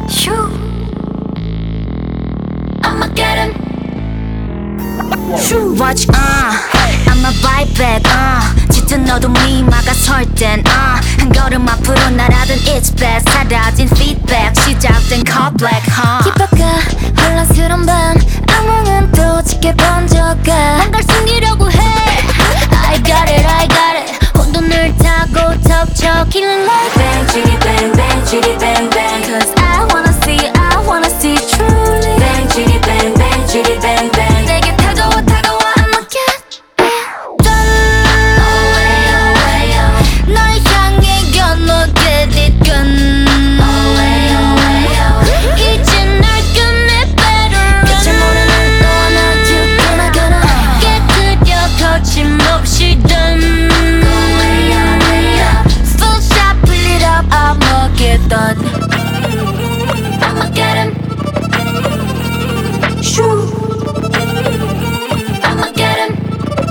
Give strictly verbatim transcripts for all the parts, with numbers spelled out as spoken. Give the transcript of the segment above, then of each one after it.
Shoo. I'ma get him. Shoo. Watch, uh I'ma bite back, uh 짙은 어둠 미마가 설땐 uh 한 걸음 앞으로 날아든 it's best 사라진 feedback 시작된 cut black, huh 뒷바가 혼란스런 밤 악몽은 또 짙게 번져가 뭔가를 숨기려고 해 I got it, I got it 혼돈을 타고 덮쳐 killing like bang, chitty bang, bang, chitty bang, bang Cause I wanna see, I wanna see truly Bang, chitty bang, bang, chitty bang, bang 내게 다가와 다가와 I'ma get it done Away, away, away 널 향해 건너 get it done Away, away, away 이제 날 끝내 better 끝을 모르는 너와 나 you gonna gonna 깨뜨려 거침없이 done I'ma get done I'ma get him Shoo I'ma get him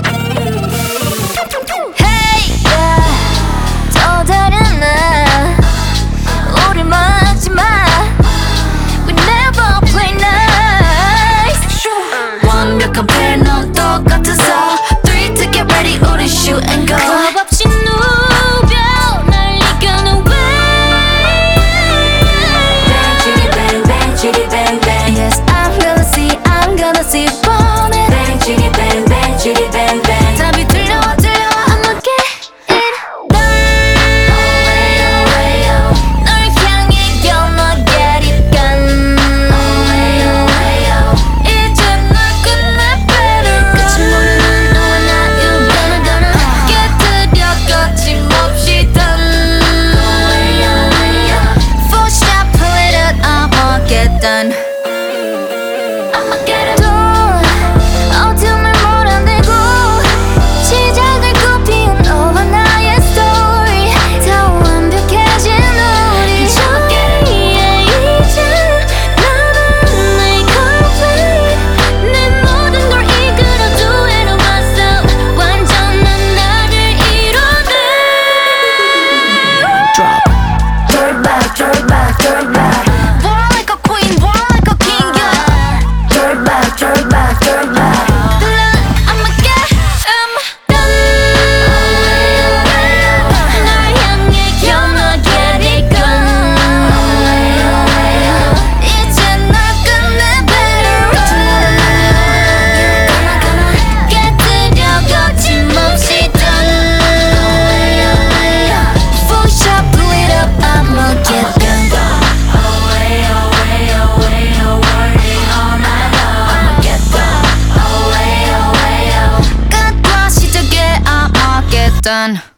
Hey yeah. 또 다른 날 우리 막지 마 We never play nice 완벽한 패널 똑같아서 Three to get ready 우리 shoot and go 겁 없이 누벼 날 이겨는 way Bang chitty bang bang chitty bang bang Yes I'm gonna see I'm gonna see burn it Bang chitty bang bang chitty bang bang 답이 들려와 들려와 I'ma get it done Away away away 널 향해 gonna get it done Away away away 이제 널 끝내 better 끝을 모르는 너와 나 you gonna gonna 깨뜨려 거침없이 done Away away away Full shot pull it up I'ma get done I'ma get him Dawn 어둠을 몰아내고 시작을 꽃피운 너와 나의 story 더 완벽해진 우리 저기에 이제 나만의 complete 내 모든 걸 이끌어 두에로 왔어 완전한 나를 이뤄내 Drop Throw it back, throw it back, throw it back War like a queen, war like a king yeah Throw it back, throw it back, throw it back I'ma get him done Away away away 널 향해 gonna get it done Away away away 이제 널 끝내 better Gonna gonna 깨뜨려 거침없이 done Away away away Full shot pull it up I'ma get done Away away away working all night long I'ma get done Away away away 끝과 시작에 I'ma get done